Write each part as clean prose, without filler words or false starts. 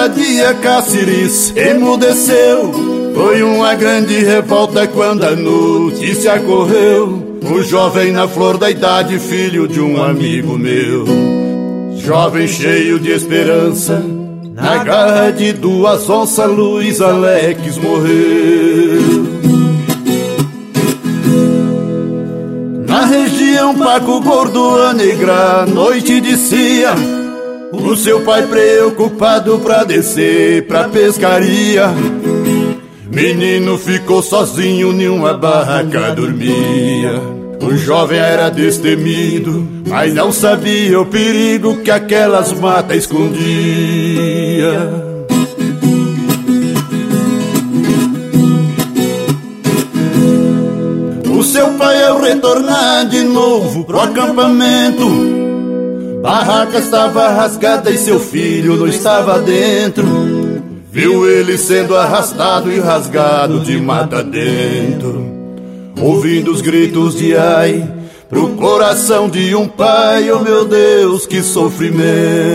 dia Cáceres emudeceu. Foi uma grande revolta quando a notícia correu. Um jovem na flor da idade, filho de um amigo meu. Jovem cheio de esperança, na garra de 2 onças, Luiz Alex morreu. Na região Paco Gordo, a negra noite descia. O seu pai preocupado pra descer pra pescaria. Menino ficou sozinho em uma barraca, dormia. O jovem era destemido, mas não sabia o perigo que aquelas matas escondia. O seu pai, ao retornar de novo pro acampamento, barraca estava rasgada e seu filho não estava dentro. Viu ele sendo arrastado e rasgado de mata dentro. Ouvindo os gritos de ai, pro coração de um pai, oh meu Deus, que sofrimento.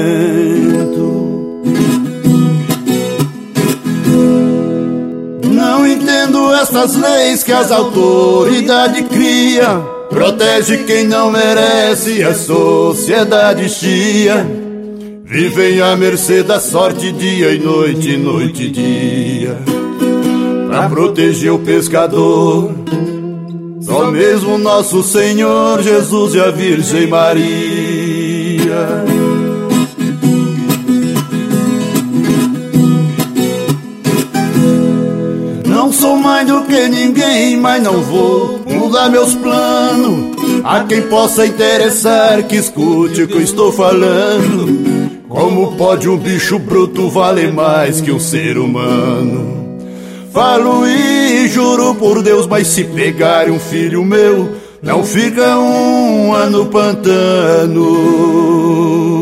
Não entendo essas leis que as autoridades cria. Protege quem não merece, a sociedade chia. Vivem à mercê da sorte dia e noite, noite e dia. Pra proteger o pescador, só mesmo nosso Senhor Jesus e a Virgem Maria. Não sou mais do que ninguém, mas não vou mudar meus planos. A quem possa interessar que escute o que eu estou falando. Como pode um bicho bruto valer mais que um ser humano? Falo e juro por Deus, mas se pegar um filho meu, não fica um ano pantano.